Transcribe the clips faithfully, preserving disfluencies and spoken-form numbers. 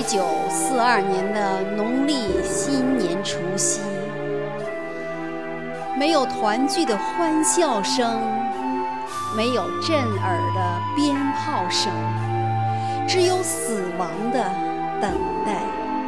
九四二年的农历新年除夕，没有团聚的欢笑声，没有震耳的鞭炮声，只有死亡的等待。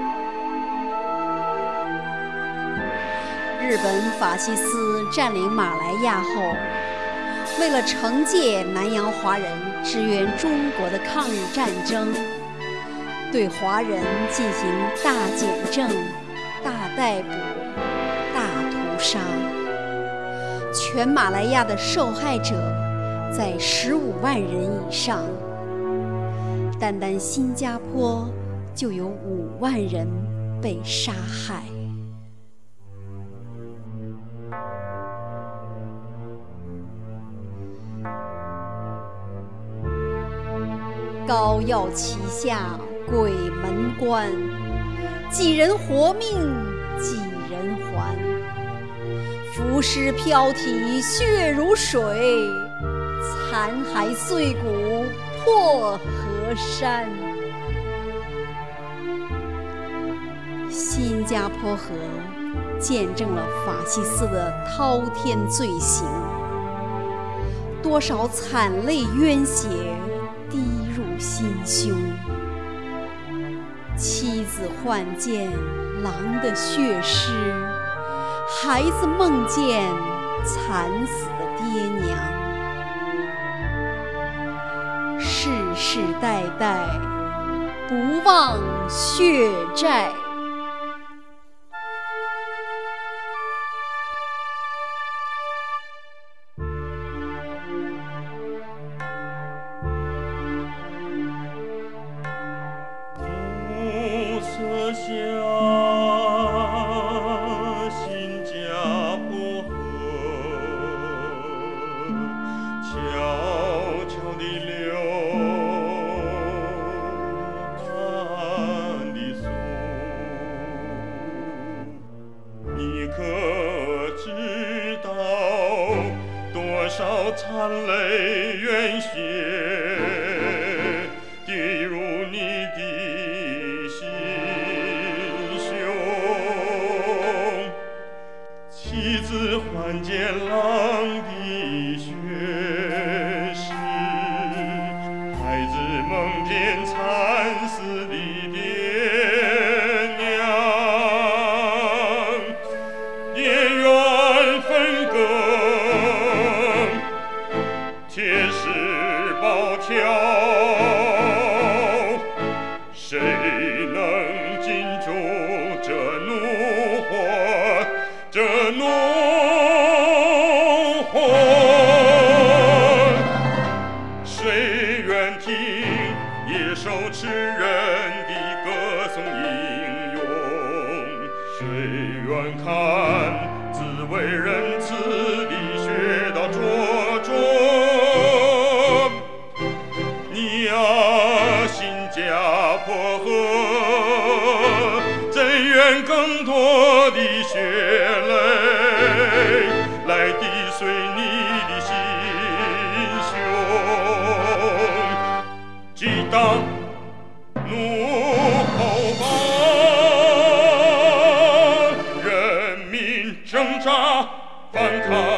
日本法西斯占领马来亚后，为了惩戒南洋华人支援中国的抗日战争，对华人进行大检证、大逮捕、大屠杀，全马来亚的受害者在十五万人以上，单单新加坡就有五万人被杀害。膏药旗下鬼门关，几人活命几人还？浮尸飘体血如水，残骸碎骨破河山。新加坡河见证了法西斯的滔天罪行，多少惨泪冤血滴入心胸。妻子幻见狼的血尸，孩子梦见惨死的爹娘，世世代代不忘血债。 下新加坡河，悄悄地流，淡地诉。你可知道多少惨泪冤血滴入你的妻子幻见狼的血尸，孩子梦见惨死的爹娘，孽缘分割，铁石暴跳，谁能禁住这怒火？这怒火，谁愿听野兽吃人的歌颂英勇？谁愿看自为仁慈的血道灼灼？你啊，新加坡河，怎愿更多的血泪来滴碎你的心胸？激荡怒吼吧，人民挣扎反抗。